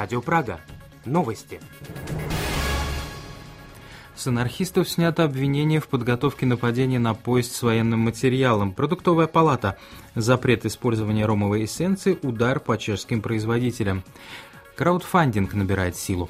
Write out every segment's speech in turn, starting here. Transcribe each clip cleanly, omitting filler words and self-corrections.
Радио Прага. Новости. С анархистов снято обвинение в подготовке нападения на поезд с военным материалом. Продуктовая палата. Запрет использования ромовой эссенции. Удар по чешским производителям. Краудфандинг набирает силу.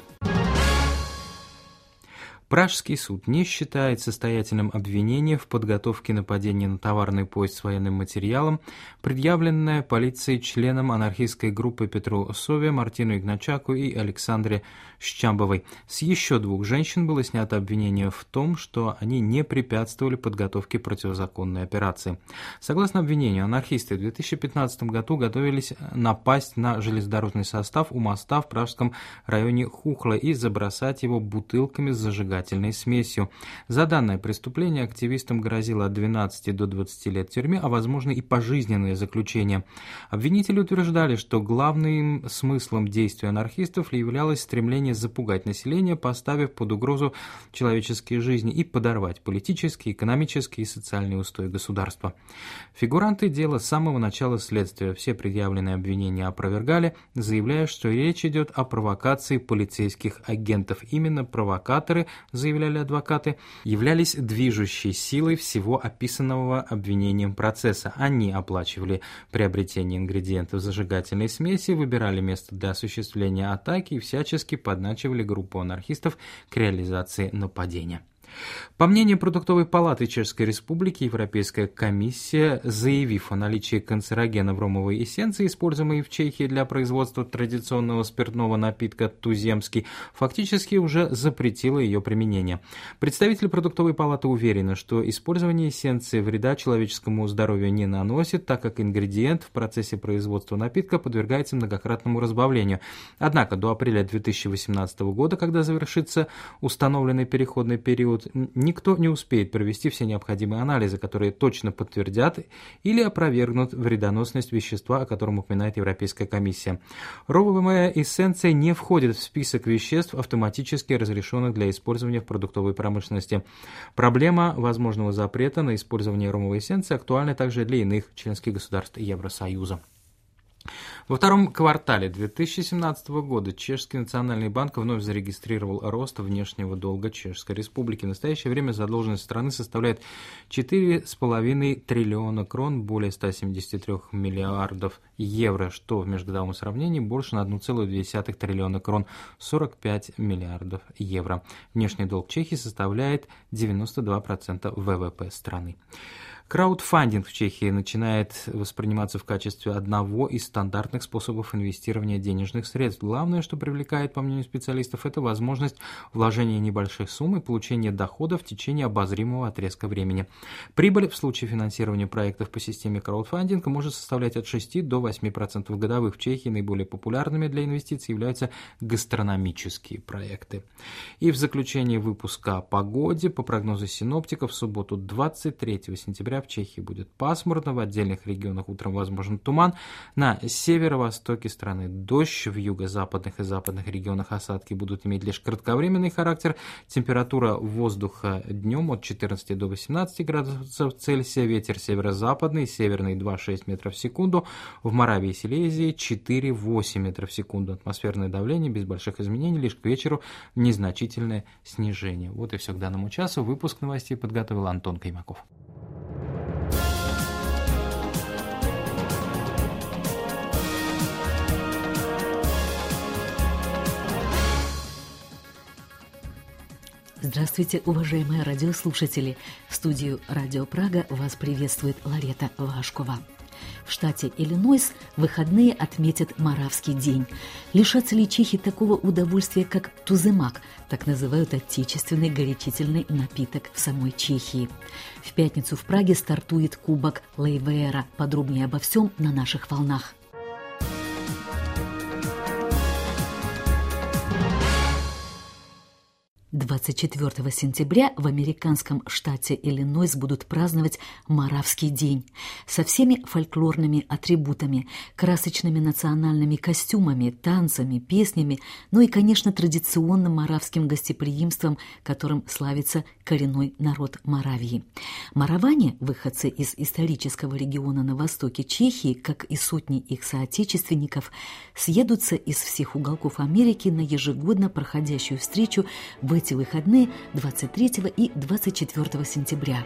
Пражский суд не считает состоятельным обвинение в подготовке нападения на товарный поезд с военным материалом, предъявленное полицией членам анархистской группы Петру Сове, Мартину Игначаку и Александре Щамбовой. С еще двух женщин было снято обвинение в том, что они не препятствовали подготовке противозаконной операции. Согласно обвинению, анархисты в 2015 году готовились напасть на железнодорожный состав у моста в пражском районе Хухла и забросать его бутылками с зажигательной смесью. За данное преступление активистам грозило от 12 до 20 лет тюрьмы, а возможно и пожизненное заключение. Обвинители утверждали, что главным смыслом действий анархистов являлось стремление запугать население, поставив под угрозу человеческие жизни и подорвать политические, экономические и социальные устои государства. Фигуранты дела с самого начала следствия все предъявленные обвинения опровергали, заявляя, что речь идет о провокации полицейских агентов. Именно провокаторы, заявляли адвокаты, являлись движущей силой всего описанного обвинением процесса. Они оплачивали приобретение ингредиентов зажигательной смеси, выбирали место для осуществления атаки и всячески подначивали группу анархистов к реализации нападения. По мнению Продуктовой палаты Чешской Республики, Европейская комиссия, заявив о наличии канцерогена в ромовой эссенции, используемой в Чехии для производства традиционного спиртного напитка «Туземский», фактически уже запретила ее применение. Представители Продуктовой палаты уверены, что использование эссенции вреда человеческому здоровью не наносит, так как ингредиент в процессе производства напитка подвергается многократному разбавлению. Однако до апреля 2018 года, когда завершится установленный переходный период, никто не успеет провести все необходимые анализы, которые точно подтвердят или опровергнут вредоносность вещества, о котором упоминает Европейская комиссия. Ромовая эссенция не входит в список веществ, автоматически разрешенных для использования в продуктовой промышленности. Проблема возможного запрета на использование ромовой эссенции актуальна также для иных членских государств Евросоюза. Во втором квартале 2017 года Чешский национальный банк вновь зарегистрировал рост внешнего долга Чешской Республики. В настоящее время задолженность страны составляет 4,5 триллиона крон, более 173 миллиардов евро, что в межгодовом сравнении больше на 1,2 триллиона крон, 45 миллиардов евро. Внешний долг Чехии составляет 92% ВВП страны. Краудфандинг в Чехии начинает восприниматься в качестве одного из стандартных способов инвестирования денежных средств. Главное, что привлекает, по мнению специалистов, это возможность вложения небольших сумм и получения дохода в течение обозримого отрезка времени. Прибыль в случае финансирования проектов по системе краудфандинга может составлять от 6 до 8% годовых. В Чехии наиболее популярными для инвестиций являются гастрономические проекты. И в заключение выпуска о погоде. По прогнозу синоптиков, в субботу 23 сентября в Чехии будет пасмурно, в отдельных регионах утром возможен туман, на северо-востоке страны дождь, в юго-западных и западных регионах осадки будут иметь лишь кратковременный характер, температура воздуха днем от 14 до 18 градусов Цельсия, ветер северо-западный, северный 2,6 метров в секунду, в Моравии и Силезии 4,8 метров в секунду, атмосферное давление без больших изменений, лишь к вечеру незначительное снижение. Вот и все к данному часу. Выпуск новостей подготовил Антон Каймаков. Здравствуйте, уважаемые радиослушатели! В студию «Радио Прага» вас приветствует Ларета Вашкова. В штате Иллинойс выходные отметят Моравский день. Лишатся ли чехи такого удовольствия, как туземак, так называют отечественный горячительный напиток в самой Чехии? В пятницу в Праге стартует Кубок Лейвеера. Подробнее обо всем на наших волнах. 24 сентября в американском штате Иллинойс будут праздновать Моравский день со всеми фольклорными атрибутами, красочными национальными костюмами, танцами, песнями, ну и, конечно, традиционным моравским гостеприимством, которым славится коренной народ Моравии. Мораване, выходцы из исторического региона на востоке Чехии, как и сотни их соотечественников, съедутся из всех уголков Америки на ежегодно проходящую встречу в эти выходные 23 и 24 сентября.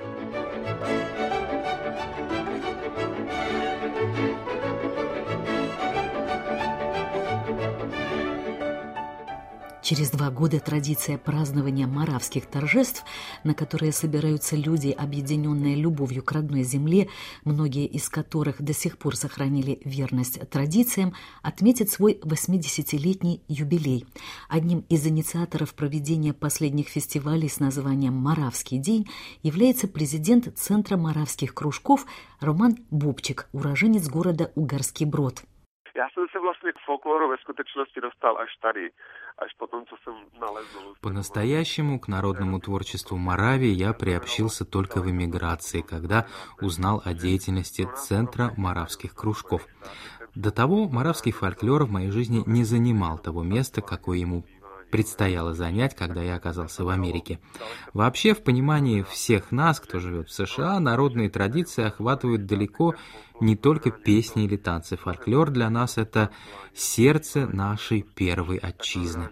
Через 2 года традиция празднования моравских торжеств, на которые собираются люди, объединенные любовью к родной земле, многие из которых до сих пор сохранили верность традициям, отметит свой 80-летний юбилей. Одним из инициаторов проведения последних фестивалей с названием «Моравский день» является президент Центра моравских кружков Роман Бобчик, уроженец города Угарский Брод. Já jsem se vlastně k folkloru ve skutečnosti dostal až tady, až potom, co jsem nalezl. По-настоящему к народному творчеству Моравии я приобщился только в эмиграции, когда узнал о деятельности Центра моравских кружков. До того моравский фольклор в моей жизни не занимал того места, какое ему предстояло занять, когда я оказался в Америке. Вообще, в понимании всех нас, кто живет в США, народные традиции охватывают далеко не только песни или танцы. Фольклор для нас — это сердце нашей первой отчизны.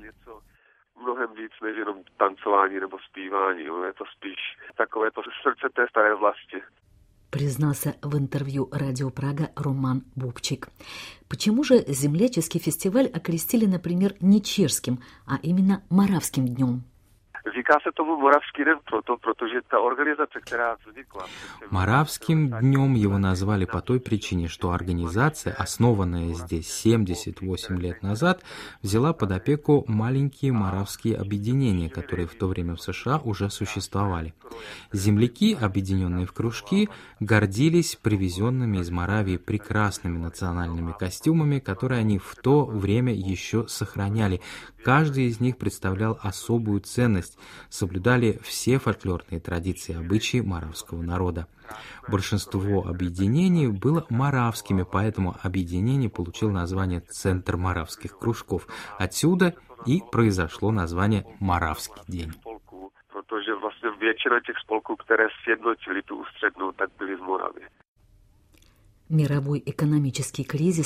Mnohem víc než jenom tancování nebo zpívání, je to spíš takové to srdce té staré vlasti. Признался в интервью «Радио Прага» Роман Бобчик. Почему же земляческий фестиваль окрестили, например, не чешским, а именно Моравским днем? Říká se tomu Moravský den proto, protože ta organizace, která vznikla... Моравским днем его назвали по той причине, что организация, основанная здесь 78 лет назад, взяла под опеку маленькие моравские объединения, которые в то время в США уже существовали. Земляки, объединенные в кружки, гордились привезенными из Моравии прекрасными национальными костюмами, которые они в то время еще сохраняли. Каждый из них представлял особую ценность, соблюдали все фольклорные традиции и обычаи моравского народа. Большинство объединений было моравскими, поэтому объединение получило название «Центр моравских кружков». Отсюда и произошло название «Моравский день». Protože vlastně většina těch spolků, které sjednotili tu ústřednou, tak byly z Moravy. Мировой экономический кризис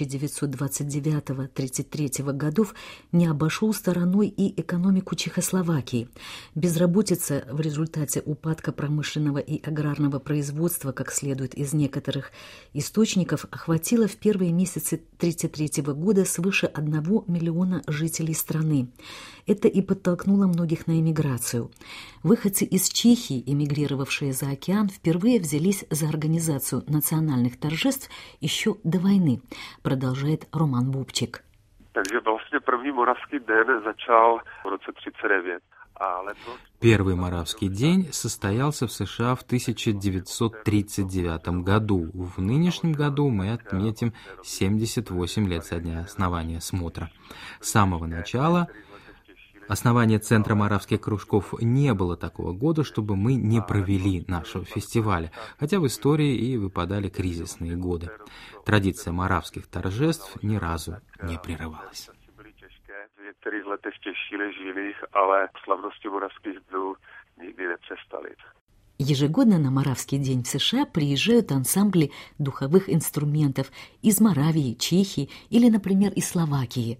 1929-1933 годов не обошел стороной и экономику Чехословакии. Безработица в результате упадка промышленного и аграрного производства, как следует из некоторых источников, охватила в первые месяцы 1933 года свыше 1 миллиона жителей страны. Это и подтолкнуло многих на эмиграцию. Выходцы из Чехии, эмигрировавшие за океан, впервые взялись за организацию национальных торжеств еще до войны, продолжает Роман Бобчик. Takže vlastně první Moravský den začal v roce 1939. Первый Моравский день состоялся в США в 1939 году. В нынешнем году мы отметим 78 лет со дня основания смотра. С самого начала основания Центра моравских кружков не было такого года, чтобы мы не провели нашего фестиваля, хотя в истории и выпадали кризисные годы. Традиция моравских торжеств ни разу не прерывалась. Ежегодно на Моравский день в США приезжают ансамбли духовых инструментов из Моравии, Чехии или, например, из Словакии.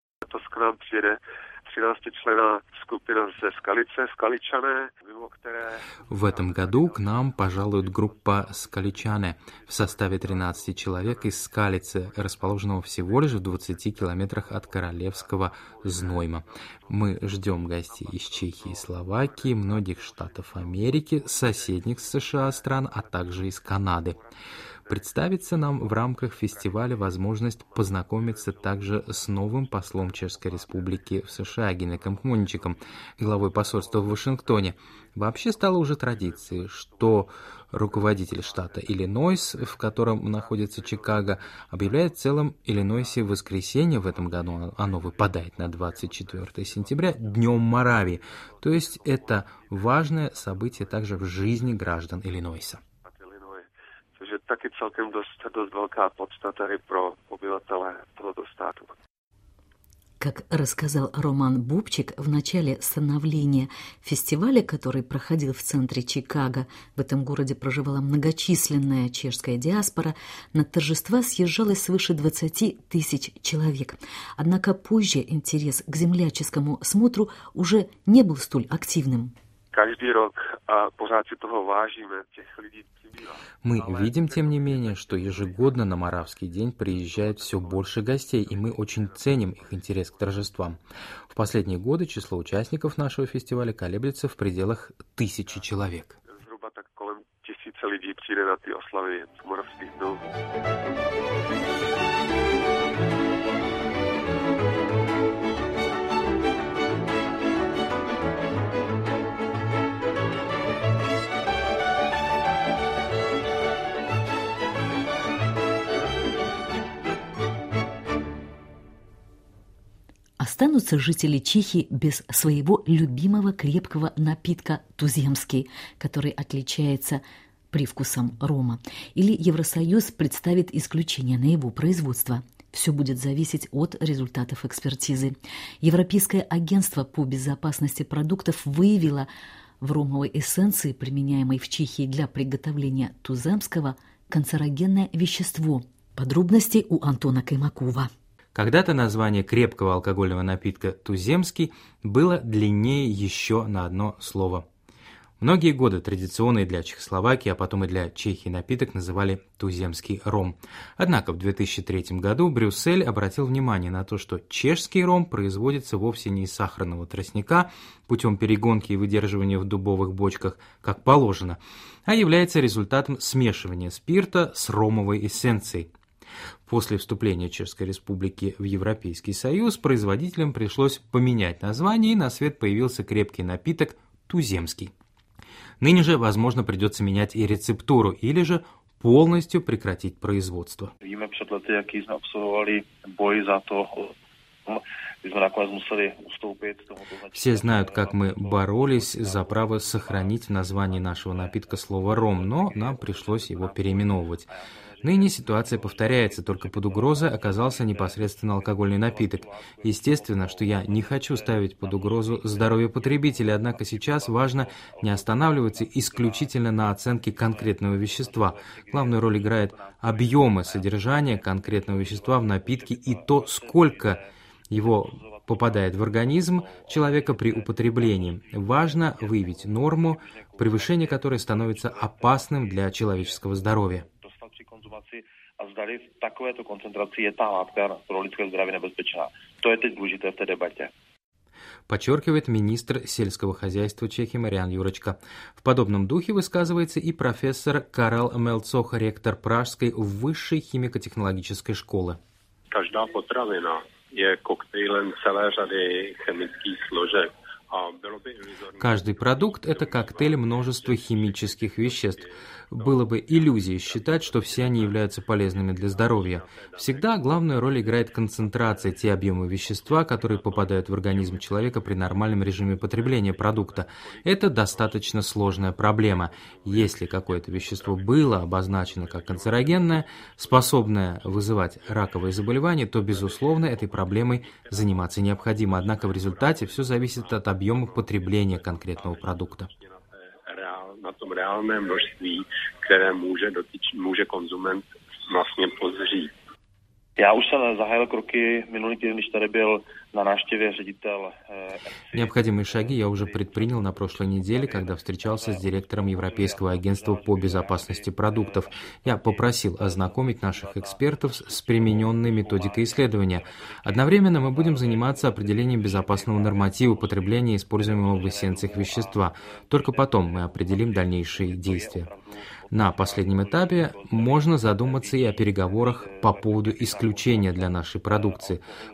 В этом году к нам пожалует группа «Скаличане» в составе 13 человек из Скалицы, расположенного всего лишь в 20 километрах от королевского Знойма. Мы ждем гостей из Чехии и Словакии, многих штатов Америки, соседних с США стран, а также из Канады. Представится нам в рамках фестиваля возможность познакомиться также с новым послом Чешской Республики в США Генеком Кмоничиком, главой посольства в Вашингтоне. Вообще стало уже традицией, что руководитель штата Иллинойс, в котором находится Чикаго, объявляет в целом Иллинойсе воскресенье в этом году, оно выпадает на 24 сентября, Днем Моравии. То есть это важное событие также в жизни граждан Иллинойса. Což je taky celkem dost velká podstata i pro obyvatele tohoto státu. Как рассказал Роман Бубчик, в начале становления фестиваля, который проходил в центре Чикаго, в этом городе проживала многочисленная чешская диаспора, на торжества съезжалось свыше 20 тысяч человек. Однако позже интерес к земляческому смотру уже не был столь активным. Každý rok a pořád si toho vážíme, těch lidí přibývá. Мы видим, тем не менее, что ежегодно на Моравский день приезжает все больше гостей, и мы очень ценим их интерес к торжествам. В последние годы число участников нашего фестиваля колеблется в пределах 1000 человек. Zhruba tak kolem 1000 lidí přijde na ty oslavy Moravských dnů. Останутся жители Чехии без своего любимого крепкого напитка туземский, который отличается привкусом рома, или Евросоюз представит исключение на его производство. Все будет зависеть от результатов экспертизы. Европейское агентство по безопасности продуктов выявило в ромовой эссенции, применяемой в Чехии для приготовления туземского, канцерогенное вещество. Подробности у Антона Каймакова. Когда-то название крепкого алкогольного напитка «туземский» было длиннее еще на одно слово. Многие годы традиционный для Чехословакии, а потом и для Чехии напиток называли «туземский ром». Однако в 2003 году Брюссель обратил внимание на то, что чешский ром производится вовсе не из сахарного тростника путем перегонки и выдерживания в дубовых бочках, как положено, а является результатом смешивания спирта с ромовой эссенцией. После вступления Чешской Республики в Европейский Союз производителям пришлось поменять название, и на свет появился крепкий напиток «туземский». Ныне же, возможно, придется менять и рецептуру, или же полностью прекратить производство. Все знают, как мы боролись за право сохранить в названии нашего напитка слово «ром», но нам пришлось его переименовывать. Ныне ситуация повторяется, только под угрозой оказался непосредственно алкогольный напиток. Естественно, что я не хочу ставить под угрозу здоровье потребителя, однако сейчас важно не останавливаться исключительно на оценке конкретного вещества. Главную роль играет объемы содержания конкретного вещества в напитке и то, сколько его попадает в организм человека при употреблении. Важно выявить норму, превышение которой становится опасным для человеческого здоровья. A zdali v takovéto koncentraci je ta látka pro lidské zdraví nebezpečná. To je teď důležité v té debatě. Подчеркивает министр сельского хозяйства Чехии Мариан Юрочка. В подобном духе высказывается и профессор Карел Мелцох, ректор Пражской высшей химико-технологической школы. Každá potravina je koktejlem celé řady chemických složek. Каждый продукт – это коктейль множества химических веществ. Было бы иллюзией считать, что все они являются полезными для здоровья. Всегда главную роль играет концентрация, те объемы вещества, которые попадают в организм человека при нормальном режиме потребления продукта. Это достаточно сложная проблема. Если какое-то вещество было обозначено как канцерогенное, способное вызывать раковые заболевания, то, безусловно, этой проблемой заниматься необходимо. Однако в результате все зависит от объемов потребления конкретного продукта. Na tom reálném množství, které může konzument vlastně pozřít. Já už jsem zahájil kroky minulý týden, když tady byl на návštěvě ředitel. Необходимые шаги я уже предпринял на прошлой неделе, когда встречался с директором Европейского агентства по безопасности продуктов. Я попросил ознакомить наших экспертов с примененной методикой исследования. Одновременно мы будем заниматься определением безопасного норматива потребления используемого в эссенциях вещества. Только потом мы определим дальнейшие действия. На последнем этапе можно задуматься и о переговорах по поводу исключения для нашей продукции.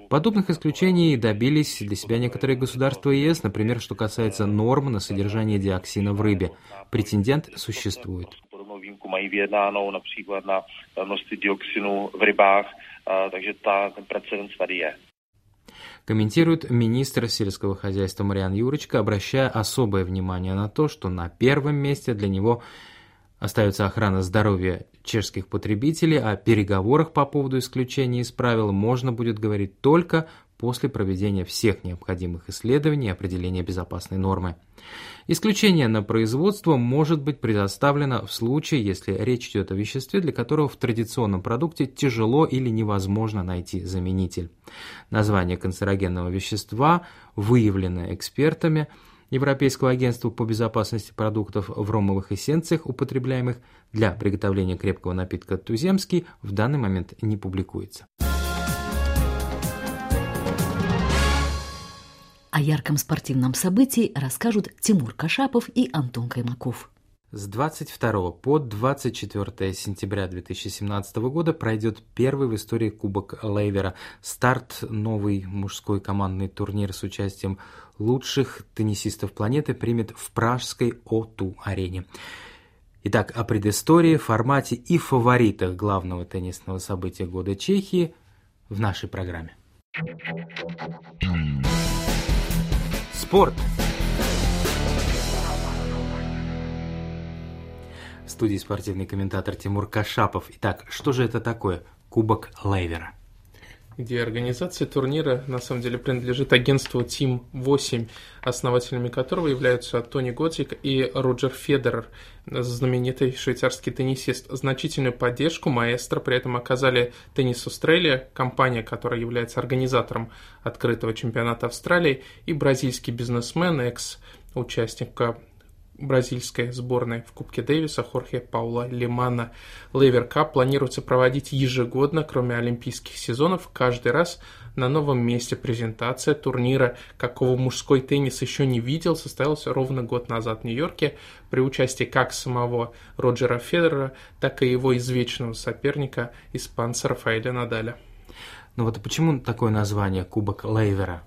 Подобных исключений добились для себя некоторые государства ЕС, например, что касается норм на содержание диоксина в рыбе. Претендент существует. Mají vyjednáno například na množství dioxinu v rybách, takže ten precedens tady je. Комментирует министр сельского хозяйства Мариан Юрочка, обращая особое внимание на то, что на первом месте для него остается охрана здоровья чешских потребителей, а о переговорах по поводу исключения из правил можно будет говорить только после проведения всех необходимых исследований и определения безопасной нормы. Исключение на производство может быть предоставлено в случае, если речь идет о веществе, для которого в традиционном продукте тяжело или невозможно найти заменитель. Название канцерогенного вещества выявлено экспертами Европейского агентства по безопасности продуктов в ромовых эссенциях, употребляемых для приготовления крепкого напитка «Туземский», в данный момент не публикуется. О ярком спортивном событии расскажут Тимур Кашапов и Антон Каймаков. С 22 по 24 сентября 2017 года пройдет первый в истории Кубок Лейвера. Старт новый мужской командный турнир с участием лучших теннисистов планеты примет в пражской О2-арене. Итак, о предыстории, формате и фаворитах главного теннисного события года Чехии в нашей программе. Спорт. В студии спортивный комментатор Тимур Кашапов. Итак, что же это такое Кубок Лейвера? Идея организации турнира на самом деле принадлежит агентству Team 8, основателями которого являются Тони Годзик и Роджер Федерер, знаменитый швейцарский теннисист. Значительную поддержку маэстро при этом оказали Tennis Australia, компания, которая является организатором открытого чемпионата Австралии, и бразильский бизнесмен, экс-участник бразильской сборной в Кубке Дэвиса Хорхе Паула Лимана. Лейвер Кап планируется проводить ежегодно, кроме олимпийских сезонов, каждый раз на новом месте. Презентация турнира, какого мужской теннис еще не видел, состоялась ровно год назад в Нью-Йорке при участии как самого Роджера Федерера, так и его извечного соперника, испанца Рафаэля Надаля. Ну вот и почему такое название Кубок Лейвера?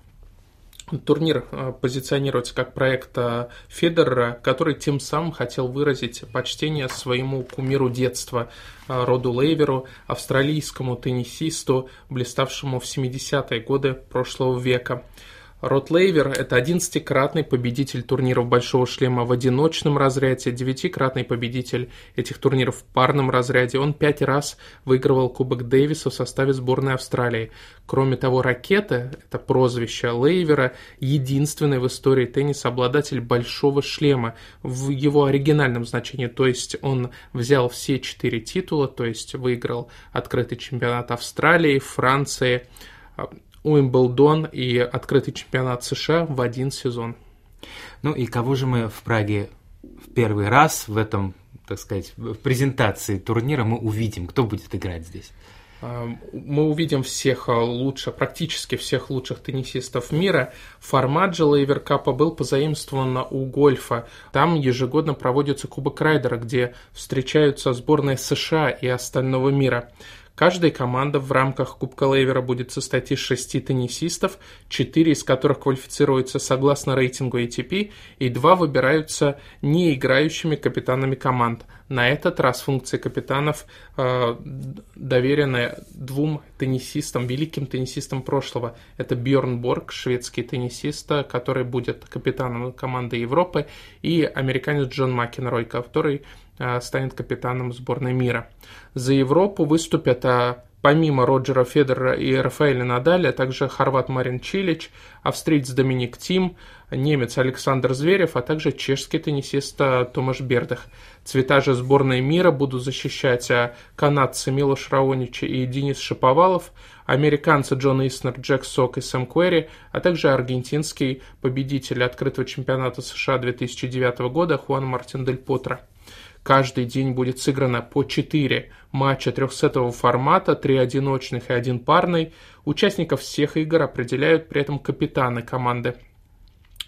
Турнир позиционируется как проект Федерера, который тем самым хотел выразить почтение своему кумиру детства, Роду Лейверу, австралийскому теннисисту, блиставшему в 70-е годы прошлого века. Род Лейвер – это 11-кратный победитель турниров «Большого шлема» в одиночном разряде, 9-кратный победитель этих турниров в парном разряде. Он 5 раз выигрывал Кубок Дэвиса в составе сборной Австралии. Кроме того, «Ракета» – это прозвище Лейвера, единственный в истории тенниса обладатель «Большого шлема» в его оригинальном значении. То есть он взял все 4 титула, то есть выиграл открытый чемпионат Австралии, Франции, Уимблдон и открытый чемпионат США в один сезон. Ну и кого же мы в Праге в первый раз в этом, так сказать, в презентации турнира мы увидим? Кто будет играть здесь? Мы увидим практически всех лучших теннисистов мира. Формат же Лейвер Капа был позаимствован у гольфа. Там ежегодно проводится Кубок Райдера, где встречаются сборные США и остального мира. Каждая команда в рамках Кубка Лейвера будет состоять из 6 теннисистов, 4 из которых квалифицируются согласно рейтингу ATP, и 2 выбираются не играющими капитанами команд. На этот раз функции капитанов доверены 2 теннисистам, великим теннисистам прошлого. Это Бьорн Борг, шведский теннисист, который будет капитаном команды Европы, и американец Джон Макенрой, который станет капитаном сборной мира. За Европу выступят помимо Роджера Федерера и Рафаэля Надаля, также хорват Марин Чилич, австриец Доминик Тим, немец Александр Зверев, а также чешский теннисист Томаш Бердых. Цвета же сборной мира будут защищать канадцы Милош Раонич и Денис Шаповалов, американцы Джон Иснер, Джек Сок и Сэм Куэри, а также аргентинский победитель открытого чемпионата США 2009 года Хуан Мартин Дель Потро. Каждый день будет сыграно по 4 матча трехсетового формата, 3 одиночных и 1 парный. Участников всех игр определяют при этом капитаны команды.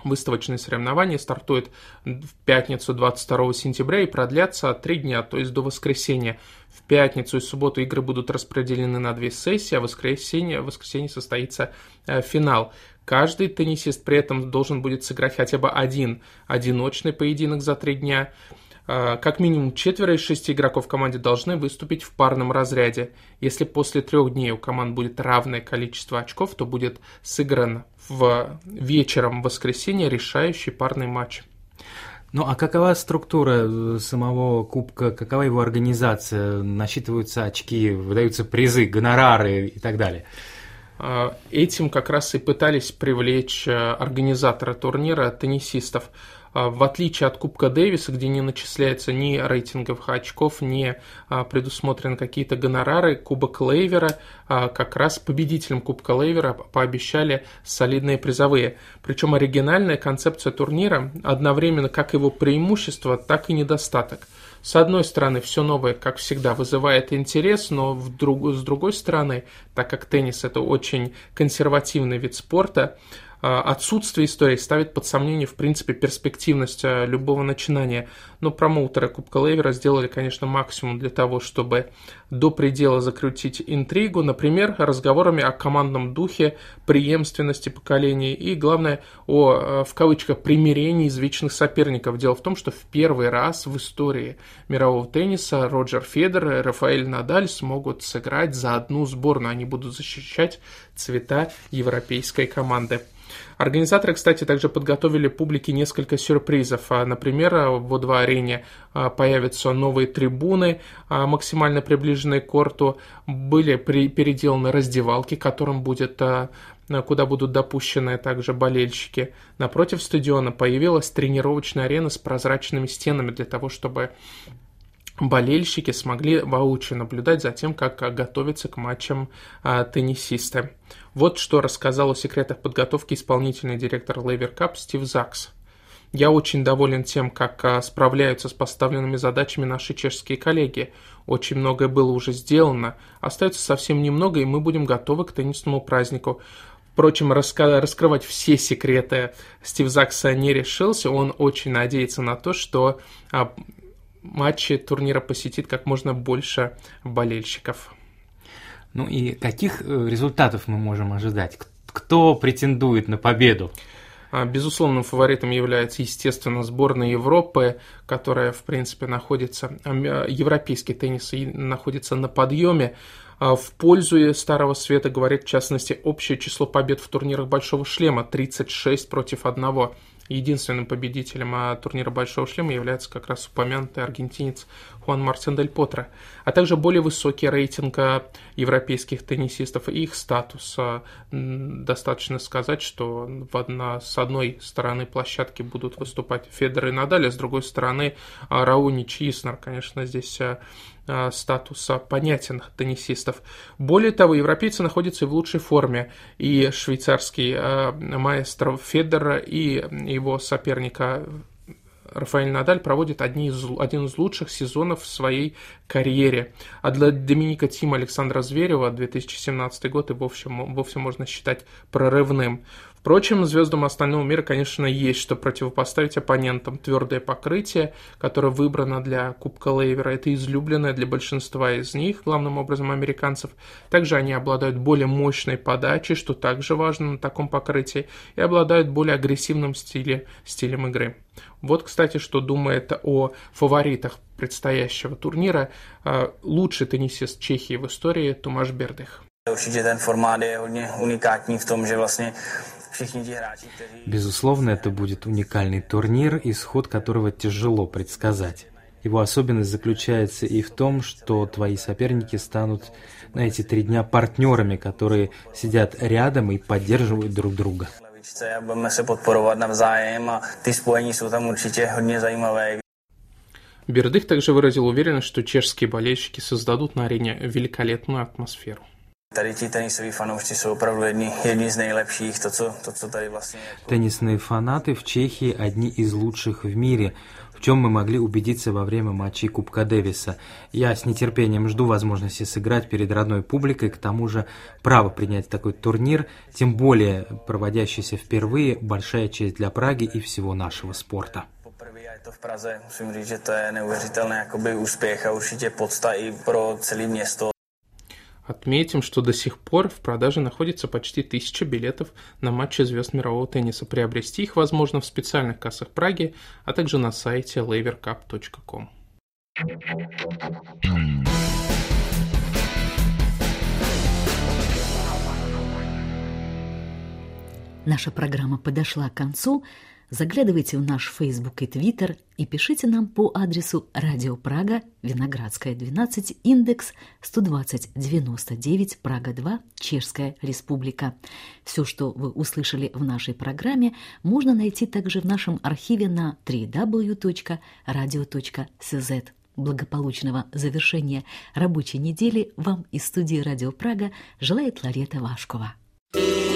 Выставочные соревнования стартуют в пятницу 22 сентября и продлятся 3 дня, то есть до воскресенья. В пятницу и субботу игры будут распределены на 2 сессии, а в воскресенье состоится финал. Каждый теннисист при этом должен будет сыграть хотя бы один одиночный поединок за 3 дня. Как минимум 4 из 6 игроков в команде должны выступить в парном разряде. Если после 3 дней у команд будет равное количество очков, то будет сыгран вечером в воскресенье решающий парный матч. Ну а какова структура самого кубка, какова его организация? Насчитываются очки, выдаются призы, гонорары и так далее? Этим как раз и пытались привлечь организаторы турнира теннисистов. В отличие от Кубка Дэвиса, где не начисляется ни рейтинговых очков, ни предусмотрены какие-то гонорары, Кубок Лейвера, как раз победителям Кубка Лейвера пообещали солидные призовые. Причем оригинальная концепция турнира одновременно как его преимущество, так и недостаток. С одной стороны, все новое, как всегда, вызывает интерес, но с другой стороны, так как теннис – это очень консервативный вид спорта, отсутствие истории ставит под сомнение, в принципе, перспективность любого начинания. Но промоутеры Кубка Лейвера сделали, конечно, максимум для того, чтобы до предела закрутить интригу, например, разговорами о командном духе, преемственности поколений и, главное, в кавычках, примирении извечных соперников. Дело в том, что в первый раз в истории мирового тенниса Роджер Федерер и Рафаэль Надаль смогут сыграть за одну сборную. Они будут защищать цвета европейской команды. Организаторы, кстати, также подготовили публике несколько сюрпризов. Например, в О2-арене появятся новые трибуны, максимально приближенные к корту. Были переделаны раздевалки, куда будут допущены также болельщики. Напротив стадиона появилась тренировочная арена с прозрачными стенами для того, чтобы болельщики смогли воочию наблюдать за тем, как готовятся к матчам теннисисты. Вот что рассказал о секретах подготовки исполнительный директор Laver Cup Стив Закс. «Я очень доволен тем, как справляются с поставленными задачами наши чешские коллеги. Очень многое было уже сделано, остается совсем немного, и мы будем готовы к теннисному празднику». Впрочем, раскрывать все секреты Стив Закс не решился. Он очень надеется на то, что матчи турнира посетит как можно больше болельщиков. Ну и каких результатов мы можем ожидать? Кто претендует на победу? Безусловным фаворитом является, естественно, сборная Европы, которая, в принципе, европейский теннис находится на подъеме. В пользу Старого Света говорит, в частности, общее число побед в турнирах Большого Шлема – 36 против 1. Единственным победителем турнира Большого Шлема является как раз упомянутый аргентинец Хуан Мартин Дель Потро, а также более высокий рейтинг европейских теннисистов и их статус. Достаточно сказать, что с одной стороны площадки будут выступать Федерер и Надаль, а с другой стороны Раонич и Иснер. Конечно, здесь статус понятен теннисистов. Более того, европейцы находятся и в лучшей форме. И швейцарский маэстро Федерер и его соперника Рафаэль Надаль проводит один из лучших сезонов в своей карьере. А для Доминика Тима Александра Зверева 2017 год и вовсе можно считать прорывным. Впрочем, звездам остального мира, конечно, есть что противопоставить оппонентам. Твердое покрытие, которое выбрано для Кубка Лейвера, это излюбленное для большинства из них, главным образом американцев. Также они обладают более мощной подачей, что также важно на таком покрытии, и обладают более агрессивным стилем игры. Вот, кстати, что думает о фаворитах предстоящего турнира лучший теннисист Чехии в истории Tomáš Berdych. Безусловно, это будет уникальный турнир, исход которого тяжело предсказать. Его особенность заключается и в том, что твои соперники станут на эти 3 дня партнерами, которые сидят рядом и поддерживают друг друга. Бердых также выразил уверенность, что чешские болельщики создадут на арене великолепную атмосферу. Теннисные фанаты в Чехии одни из лучших в мире. в чем мы могли убедиться во время матчей Кубка Дэвиса. Я с нетерпением жду возможности сыграть перед родной публикой, к тому же право принять такой турнир, тем более проводящийся впервые, большая честь для Праги и всего нашего спорта. To v Praze, musím říct, že to je neuvěřitelný jakoby úspěch a určitě podsta i pro celé město. Отметим, что до сих пор в продаже находится почти 1000 билетов на матчи звезд мирового тенниса. Приобрести их возможно в специальных кассах Праги, а также на сайте levercup.com. Наша программа подошла к концу. Заглядывайте в наш Facebook и Twitter и пишите нам по адресу Радио Прага, Виноградская, 12, индекс 12099, Прага 2, Чешская Республика. Все, что вы услышали в нашей программе, можно найти также в нашем архиве на www.radio.cz. Благополучного завершения рабочей недели вам из студии Радио Прага желает Ларета Вашкова.